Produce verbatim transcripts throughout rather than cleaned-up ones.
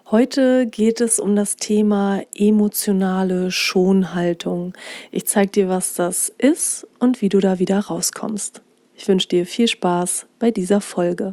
Heute geht es um das Thema emotionale Schonhaltung. Ich zeige dir, was das ist und wie du da wieder rauskommst. Ich wünsche dir viel Spaß bei dieser Folge.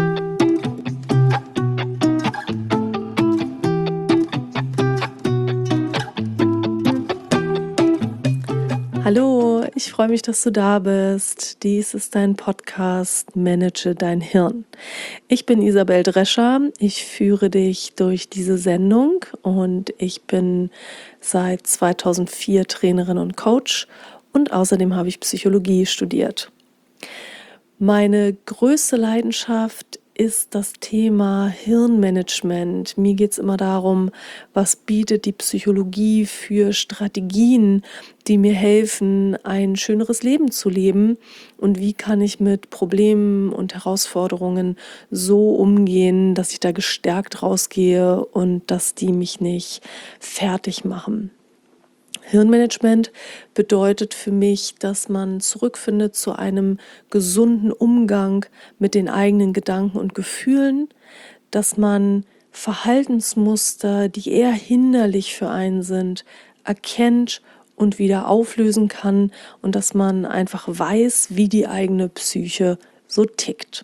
Hallo, ich freue mich, dass du da bist. Dies ist dein Podcast Manage dein Hirn. Ich bin Isabel Drescher, ich führe dich durch diese Sendung und ich bin seit zweitausendvier Trainerin und Coach und außerdem habe ich Psychologie studiert. Meine größte Leidenschaft ist das Thema Hirnmanagement. Mir geht es immer darum, was bietet die Psychologie für Strategien, die mir helfen, ein schöneres Leben zu leben und wie kann ich mit Problemen und Herausforderungen so umgehen, dass ich da gestärkt rausgehe und dass die mich nicht fertig machen. Hirnmanagement bedeutet für mich, dass man zurückfindet zu einem gesunden Umgang mit den eigenen Gedanken und Gefühlen, dass man Verhaltensmuster, die eher hinderlich für einen sind, erkennt und wieder auflösen kann und dass man einfach weiß, wie die eigene Psyche so tickt.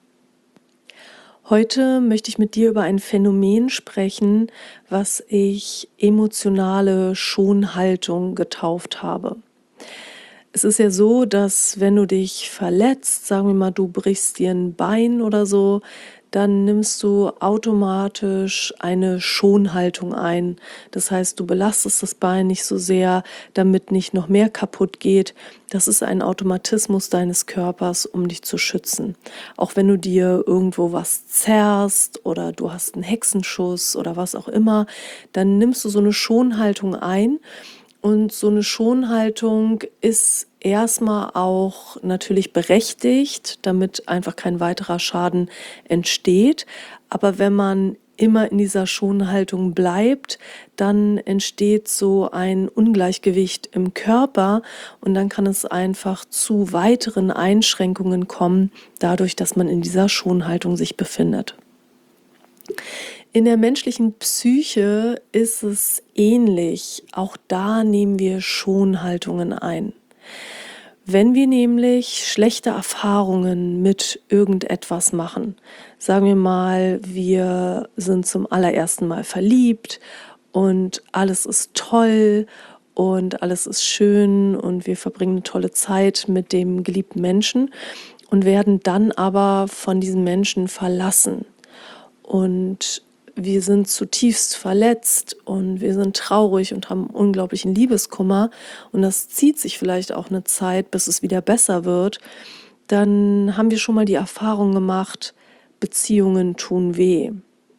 Heute möchte ich mit dir über ein Phänomen sprechen, was ich emotionale Schonhaltung getauft habe. Es ist ja so, dass wenn du dich verletzt, sagen wir mal, du brichst dir ein Bein oder so, dann nimmst du automatisch eine Schonhaltung ein. Das heißt, du belastest das Bein nicht so sehr, damit nicht noch mehr kaputt geht. Das ist ein Automatismus deines Körpers, um dich zu schützen. Auch wenn du dir irgendwo was zerrst oder du hast einen Hexenschuss oder was auch immer, dann nimmst du so eine Schonhaltung ein. Und so eine Schonhaltung ist erstmal auch natürlich berechtigt, damit einfach kein weiterer Schaden entsteht. Aber wenn man immer in dieser Schonhaltung bleibt, dann entsteht so ein Ungleichgewicht im Körper und dann kann es einfach zu weiteren Einschränkungen kommen, dadurch, dass man in dieser Schonhaltung sich befindet. In der menschlichen Psyche ist es ähnlich. Auch da nehmen wir Schonhaltungen ein. Wenn wir nämlich schlechte Erfahrungen mit irgendetwas machen, sagen wir mal, wir sind zum allerersten Mal verliebt und alles ist toll und alles ist schön und wir verbringen eine tolle Zeit mit dem geliebten Menschen und werden dann aber von diesem Menschen verlassen. Und wir sind zutiefst verletzt und wir sind traurig und haben unglaublichen Liebeskummer und das zieht sich vielleicht auch eine Zeit, bis es wieder besser wird. Dann haben wir schon mal die Erfahrung gemacht, Beziehungen tun weh.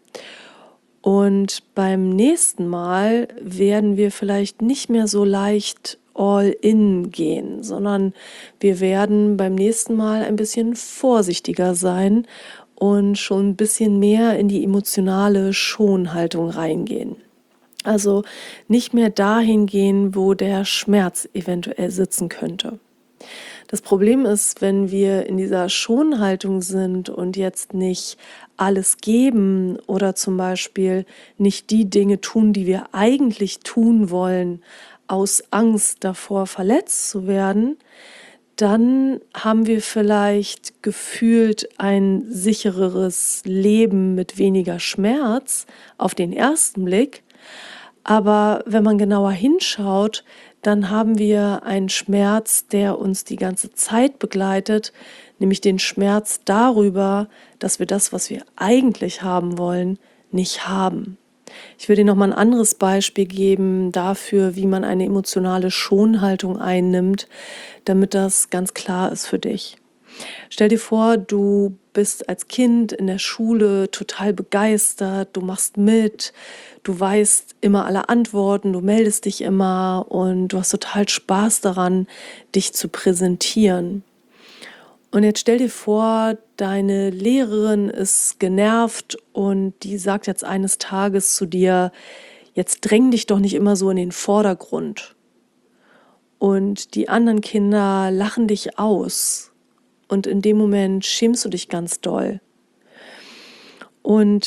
Und beim nächsten Mal werden wir vielleicht nicht mehr so leicht all in gehen, sondern wir werden beim nächsten Mal ein bisschen vorsichtiger sein und schon ein bisschen mehr in die emotionale Schonhaltung reingehen. Also nicht mehr dahin gehen, wo der Schmerz eventuell sitzen könnte. Das Problem ist, wenn wir in dieser Schonhaltung sind und jetzt nicht alles geben oder zum Beispiel nicht die Dinge tun, die wir eigentlich tun wollen, aus Angst davor verletzt zu werden, dann haben wir vielleicht gefühlt ein sichereres Leben mit weniger Schmerz auf den ersten Blick. Aber wenn man genauer hinschaut, dann haben wir einen Schmerz, der uns die ganze Zeit begleitet, nämlich den Schmerz darüber, dass wir das, was wir eigentlich haben wollen, nicht haben. Ich will dir nochmal ein anderes Beispiel geben dafür, wie man eine emotionale Schonhaltung einnimmt, damit das ganz klar ist für dich. Stell dir vor, du bist als Kind in der Schule total begeistert, du machst mit, du weißt immer alle Antworten, du meldest dich immer und du hast total Spaß daran, dich zu präsentieren. Und jetzt stell dir vor, deine Lehrerin ist genervt und die sagt jetzt eines Tages zu dir, jetzt dräng dich doch nicht immer so in den Vordergrund. Und die anderen Kinder lachen dich aus und in dem Moment schämst du dich ganz doll. Und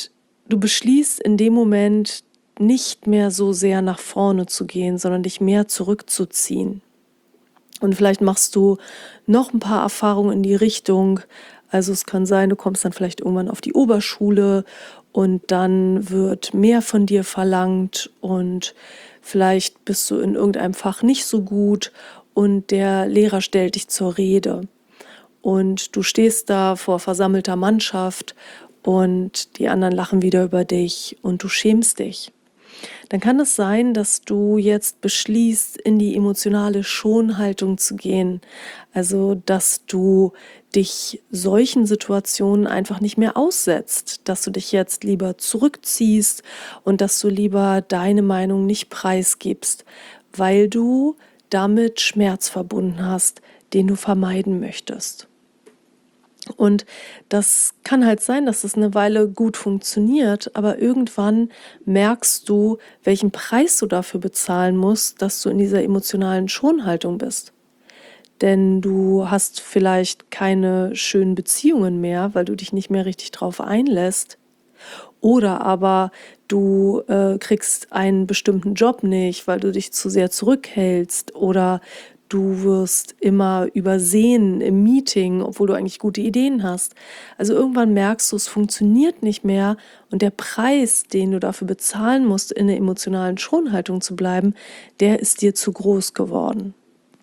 du beschließt in dem Moment nicht mehr so sehr nach vorne zu gehen, sondern dich mehr zurückzuziehen. Und vielleicht machst du noch ein paar Erfahrungen in die Richtung. Also es kann sein, du kommst dann vielleicht irgendwann auf die Oberschule und dann wird mehr von dir verlangt und vielleicht bist du in irgendeinem Fach nicht so gut und der Lehrer stellt dich zur Rede. Und du stehst da vor versammelter Mannschaft und die anderen lachen wieder über dich und du schämst dich. Dann kann es sein, dass du jetzt beschließt, in die emotionale Schonhaltung zu gehen. Also, dass du dich solchen Situationen einfach nicht mehr aussetzt, dass du dich jetzt lieber zurückziehst und dass du lieber deine Meinung nicht preisgibst, weil du damit Schmerz verbunden hast, den du vermeiden möchtest. Und das kann halt sein, dass es eine Weile gut funktioniert, aber irgendwann merkst du, welchen Preis du dafür bezahlen musst, dass du in dieser emotionalen Schonhaltung bist. Denn du hast vielleicht keine schönen Beziehungen mehr, weil du dich nicht mehr richtig drauf einlässt. Oder aber du äh, kriegst einen bestimmten Job nicht, weil du dich zu sehr zurückhältst. Oder du wirst immer übersehen im Meeting, obwohl du eigentlich gute Ideen hast. Also irgendwann merkst du, es funktioniert nicht mehr und der Preis, den du dafür bezahlen musst, in der emotionalen Schonhaltung zu bleiben, der ist dir zu groß geworden.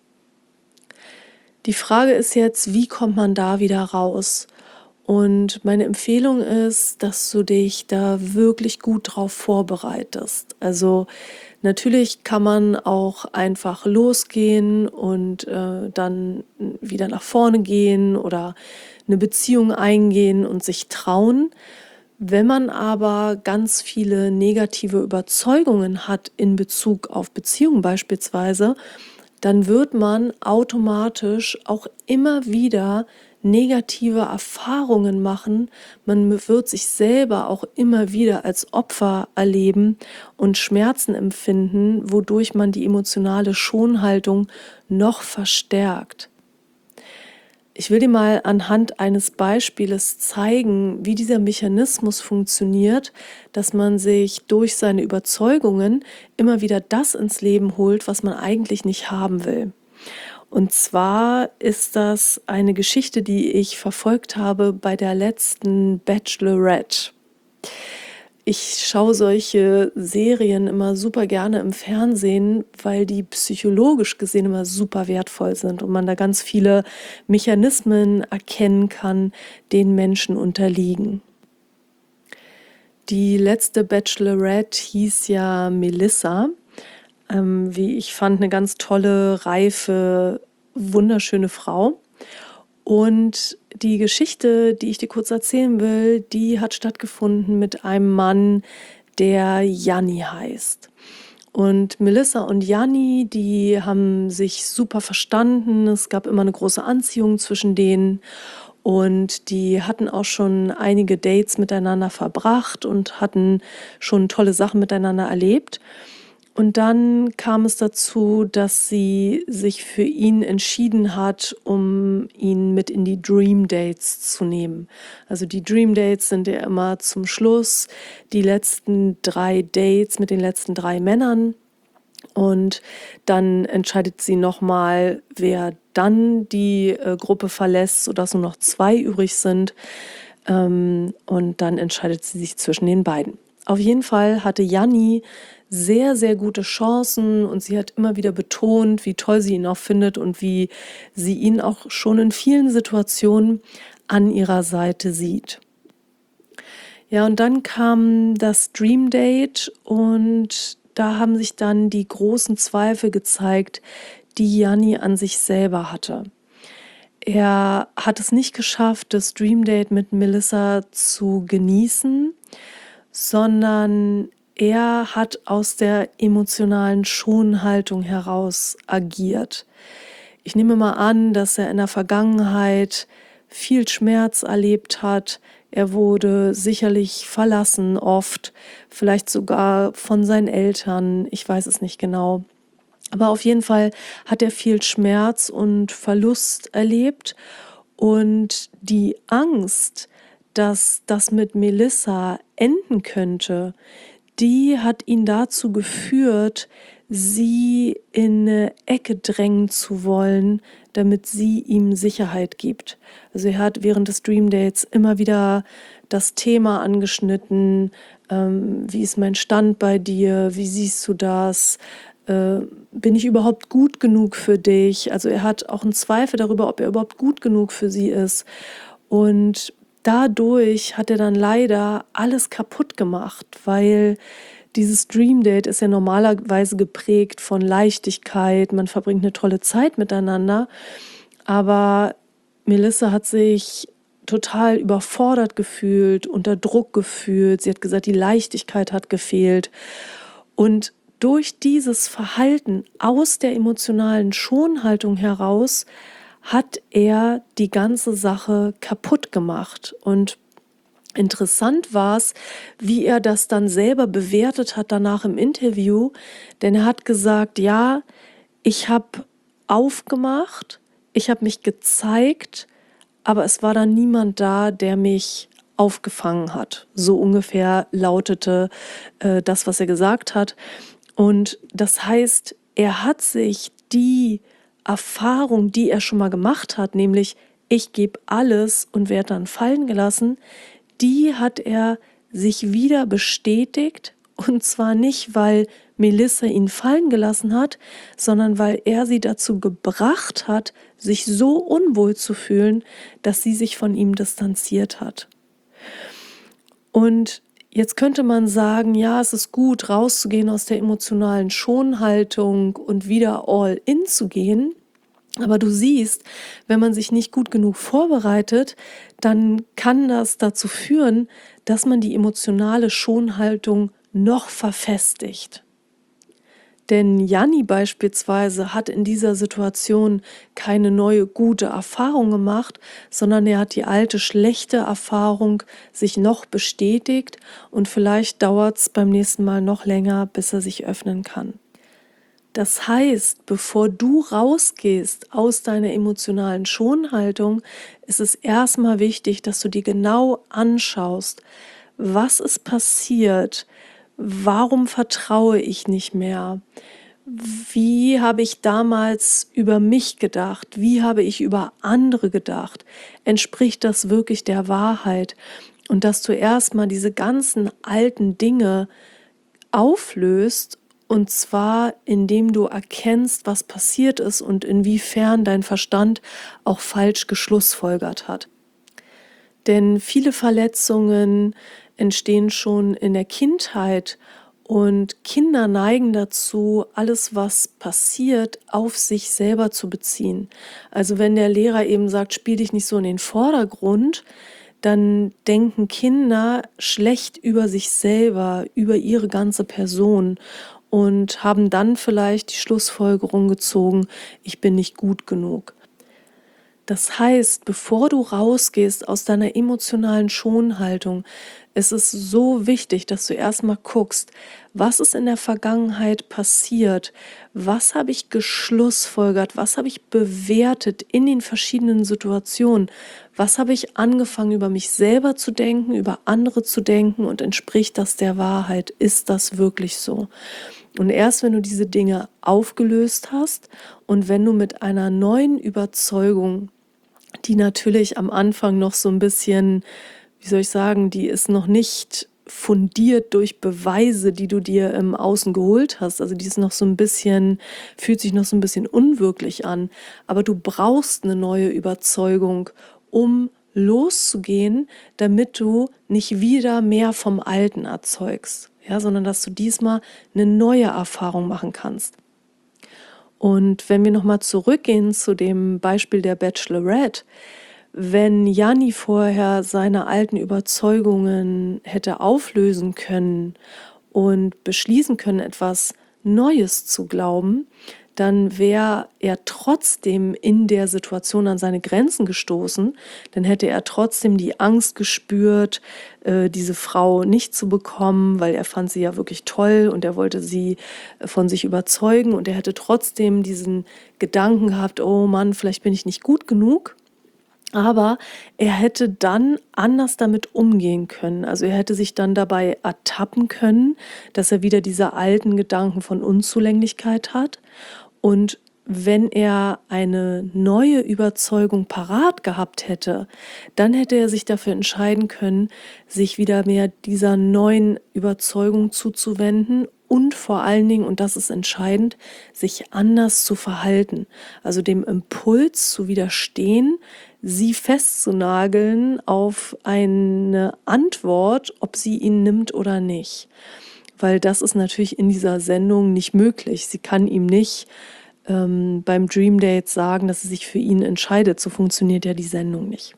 Die Frage ist jetzt, wie kommt man da wieder raus? Und meine Empfehlung ist, dass du dich da wirklich gut drauf vorbereitest. Also natürlich kann man auch einfach losgehen und äh, dann wieder nach vorne gehen oder eine Beziehung eingehen und sich trauen. Wenn man aber ganz viele negative Überzeugungen hat in Bezug auf Beziehungen beispielsweise, dann wird man automatisch auch immer wieder negative Erfahrungen machen. Man wird sich selber auch immer wieder als Opfer erleben und Schmerzen empfinden, wodurch man die emotionale Schonhaltung noch verstärkt. Ich will dir mal anhand eines Beispieles zeigen, wie dieser Mechanismus funktioniert, dass man sich durch seine Überzeugungen immer wieder das ins Leben holt, was man eigentlich nicht haben will. Und zwar ist das eine Geschichte, die ich verfolgt habe bei der letzten Bachelorette. Ich schaue solche Serien immer super gerne im Fernsehen, weil die psychologisch gesehen immer super wertvoll sind und man da ganz viele Mechanismen erkennen kann, denen Menschen unterliegen. Die letzte Bachelorette hieß ja Melissa. Ähm, wie ich fand, eine ganz tolle, reife, wunderschöne Frau. Und die Geschichte, die ich dir kurz erzählen will, die hat stattgefunden mit einem Mann, der Janni heißt. Und Melissa und Janni, die haben sich super verstanden. Es gab immer eine große Anziehung zwischen denen. Und die hatten auch schon einige Dates miteinander verbracht und hatten schon tolle Sachen miteinander erlebt. Und dann kam es dazu, dass sie sich für ihn entschieden hat, um ihn mit in die Dream Dates zu nehmen. Also die Dream Dates sind ja immer zum Schluss die letzten drei Dates mit den letzten drei Männern. Und dann entscheidet sie nochmal, wer dann die äh, Gruppe verlässt, sodass nur noch zwei übrig sind. Ähm, und dann entscheidet sie sich zwischen den beiden. Auf jeden Fall hatte Janni sehr, sehr gute Chancen und sie hat immer wieder betont, wie toll sie ihn auch findet und wie sie ihn auch schon in vielen Situationen an ihrer Seite sieht. Ja, und dann kam das Dream Date und da haben sich dann die großen Zweifel gezeigt, die Janni an sich selber hatte. Er hat es nicht geschafft, das Dream Date mit Melissa zu genießen, sondern er hat aus der emotionalen Schonhaltung heraus agiert. Ich nehme mal an, dass er in der Vergangenheit viel Schmerz erlebt hat. Er wurde sicherlich verlassen oft, vielleicht sogar von seinen Eltern, ich weiß es nicht genau. Aber auf jeden Fall hat er viel Schmerz und Verlust erlebt und die Angst, dass das mit Melissa enden könnte, die hat ihn dazu geführt, sie in eine Ecke drängen zu wollen, damit sie ihm Sicherheit gibt. Also er hat während des Dream Dates immer wieder das Thema angeschnitten, ähm, wie ist mein Stand bei dir, wie siehst du das, äh, bin ich überhaupt gut genug für dich? Also er hat auch einen Zweifel darüber, ob er überhaupt gut genug für sie ist. Und dadurch hat er dann leider alles kaputt gemacht, weil dieses Dream Date ist ja normalerweise geprägt von Leichtigkeit, man verbringt eine tolle Zeit miteinander, aber Melissa hat sich total überfordert gefühlt, unter Druck gefühlt, sie hat gesagt, die Leichtigkeit hat gefehlt und durch dieses Verhalten aus der emotionalen Schonhaltung heraus hat er die ganze Sache kaputt gemacht. Und interessant war es, wie er das dann selber bewertet hat danach im Interview, denn er hat gesagt, ja, ich habe aufgemacht, ich habe mich gezeigt, aber es war dann niemand da, der mich aufgefangen hat. So ungefähr lautete äh, das, was er gesagt hat. Und das heißt, er hat sich die Erfahrung, die er schon mal gemacht hat, nämlich ich gebe alles und werde dann fallen gelassen, die hat er sich wieder bestätigt, und zwar nicht, weil Melissa ihn fallen gelassen hat, sondern weil er sie dazu gebracht hat, sich so unwohl zu fühlen, dass sie sich von ihm distanziert hat. Und jetzt könnte man sagen, ja, es ist gut, rauszugehen aus der emotionalen Schonhaltung und wieder all in zu gehen. Aber du siehst, wenn man sich nicht gut genug vorbereitet, dann kann das dazu führen, dass man die emotionale Schonhaltung noch verfestigt. Denn Janni beispielsweise hat in dieser Situation keine neue gute Erfahrung gemacht, sondern er hat die alte schlechte Erfahrung sich noch bestätigt und vielleicht dauert es beim nächsten Mal noch länger, bis er sich öffnen kann. Das heißt, bevor du rausgehst aus deiner emotionalen Schonhaltung, ist es erstmal wichtig, dass du dir genau anschaust, was ist passiert, warum vertraue ich nicht mehr, wie habe ich damals über mich gedacht, wie habe ich über andere gedacht, entspricht das wirklich der Wahrheit? Und dass du erstmal diese ganzen alten Dinge auflöst, und zwar, indem du erkennst, was passiert ist und inwiefern dein Verstand auch falsch geschlussfolgert hat. Denn viele Verletzungen entstehen schon in der Kindheit und Kinder neigen dazu, alles, was passiert, auf sich selber zu beziehen. Also wenn der Lehrer eben sagt, spiel dich nicht so in den Vordergrund, dann denken Kinder schlecht über sich selber, über ihre ganze Person und haben dann vielleicht die Schlussfolgerung gezogen, ich bin nicht gut genug. Das heißt, bevor du rausgehst aus deiner emotionalen Schonhaltung, ist es so wichtig, dass du erstmal guckst, was ist in der Vergangenheit passiert, was habe ich geschlussfolgert, was habe ich bewertet in den verschiedenen Situationen, was habe ich angefangen über mich selber zu denken, über andere zu denken und entspricht das der Wahrheit, ist das wirklich so? Und erst wenn du diese Dinge aufgelöst hast und wenn du mit einer neuen Überzeugung, die natürlich am Anfang noch so ein bisschen, wie soll ich sagen, die ist noch nicht fundiert durch Beweise, die du dir im Außen geholt hast. Also die ist noch so ein bisschen, fühlt sich noch so ein bisschen unwirklich an. Aber du brauchst eine neue Überzeugung, um loszugehen, damit du nicht wieder mehr vom Alten erzeugst, ja, sondern dass du diesmal eine neue Erfahrung machen kannst. Und wenn wir nochmal zurückgehen zu dem Beispiel der Bachelorette, wenn Janni vorher seine alten Überzeugungen hätte auflösen können und beschließen können, etwas Neues zu glauben, dann wäre er trotzdem in der Situation an seine Grenzen gestoßen, dann hätte er trotzdem die Angst gespürt, äh, diese Frau nicht zu bekommen, weil er fand sie ja wirklich toll und er wollte sie von sich überzeugen und er hätte trotzdem diesen Gedanken gehabt, oh Mann, vielleicht bin ich nicht gut genug. Aber er hätte dann anders damit umgehen können. Also er hätte sich dann dabei ertappen können, dass er wieder diese alten Gedanken von Unzulänglichkeit hat. Und wenn er eine neue Überzeugung parat gehabt hätte, dann hätte er sich dafür entscheiden können, sich wieder mehr dieser neuen Überzeugung zuzuwenden und vor allen Dingen, und das ist entscheidend, sich anders zu verhalten. Also dem Impuls zu widerstehen, sie festzunageln auf eine Antwort, ob sie ihn nimmt oder nicht. Weil das ist natürlich in dieser Sendung nicht möglich. Sie kann ihm nicht ähm, beim Dream Date sagen, dass sie sich für ihn entscheidet. So funktioniert ja die Sendung nicht.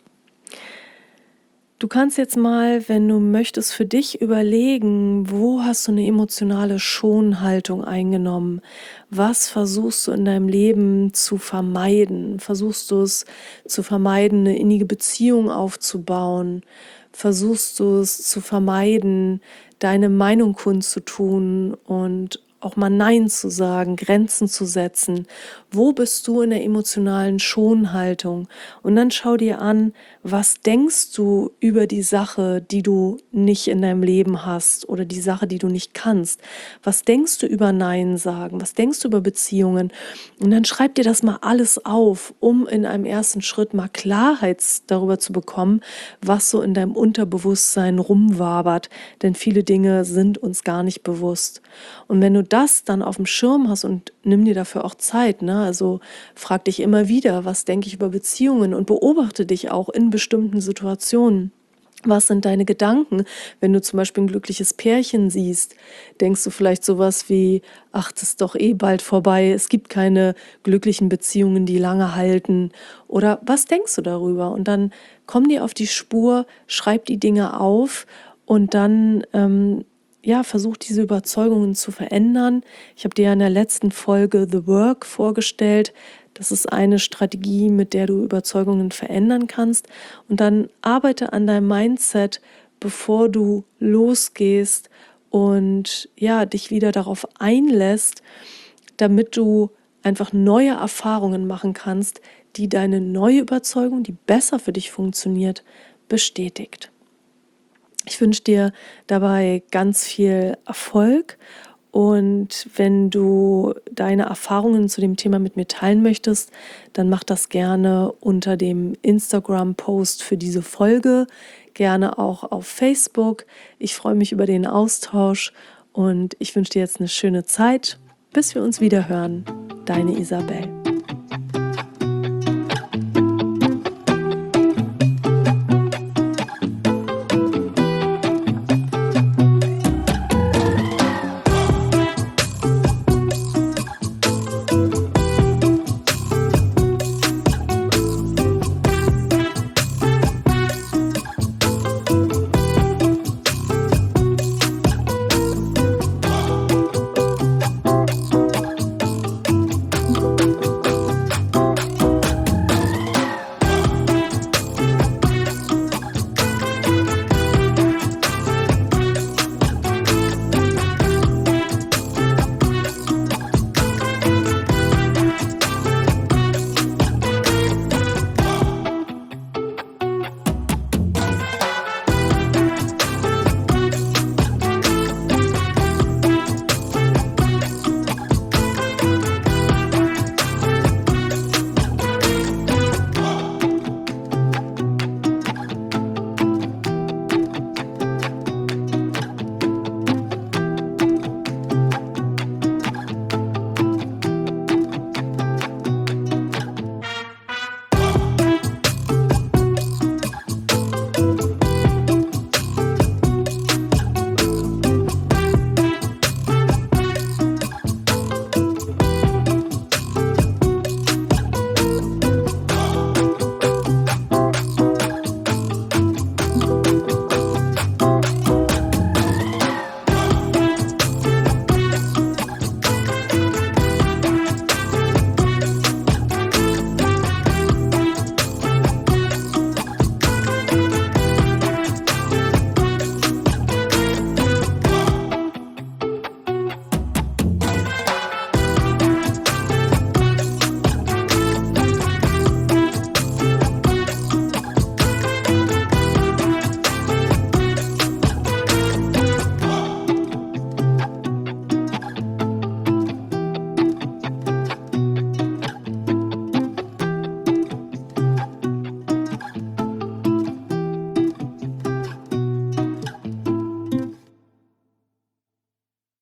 Du kannst jetzt mal, wenn du möchtest, für dich überlegen, wo hast du eine emotionale Schonhaltung eingenommen? Was versuchst du in deinem Leben zu vermeiden? Versuchst du es zu vermeiden, eine innige Beziehung aufzubauen? Versuchst du es zu vermeiden, deine Meinung kundzutun und auch mal Nein zu sagen, Grenzen zu setzen? Wo bist du in der emotionalen Schonhaltung? Und dann schau dir an, was denkst du über die Sache, die du nicht in deinem Leben hast oder die Sache, die du nicht kannst? Was denkst du über Nein sagen? Was denkst du über Beziehungen? Und dann schreib dir das mal alles auf, um in einem ersten Schritt mal Klarheit darüber zu bekommen, was so in deinem Unterbewusstsein rumwabert. Denn viele Dinge sind uns gar nicht bewusst. Und wenn du das dann auf dem Schirm hast und nimm dir dafür auch Zeit, ne? Also frag dich immer wieder, was denke ich über Beziehungen und beobachte dich auch in bestimmten Situationen. Was sind deine Gedanken? Wenn du zum Beispiel ein glückliches Pärchen siehst, denkst du vielleicht sowas wie, ach, das ist doch eh bald vorbei, es gibt keine glücklichen Beziehungen, die lange halten. Oder was denkst du darüber? Und dann komm dir auf die Spur, schreib die Dinge auf und dann ähm, ja, versuch diese Überzeugungen zu verändern. Ich habe dir ja in der letzten Folge The Work vorgestellt. Das ist eine Strategie, mit der du Überzeugungen verändern kannst. Und dann arbeite an deinem Mindset, bevor du losgehst und ja, dich wieder darauf einlässt, damit du einfach neue Erfahrungen machen kannst, die deine neue Überzeugung, die besser für dich funktioniert, bestätigt. Ich wünsche dir dabei ganz viel Erfolg und wenn du deine Erfahrungen zu dem Thema mit mir teilen möchtest, dann mach das gerne unter dem Instagram-Post für diese Folge, gerne auch auf Facebook. Ich freue mich über den Austausch und ich wünsche dir jetzt eine schöne Zeit, bis wir uns wieder hören. Deine Isabel.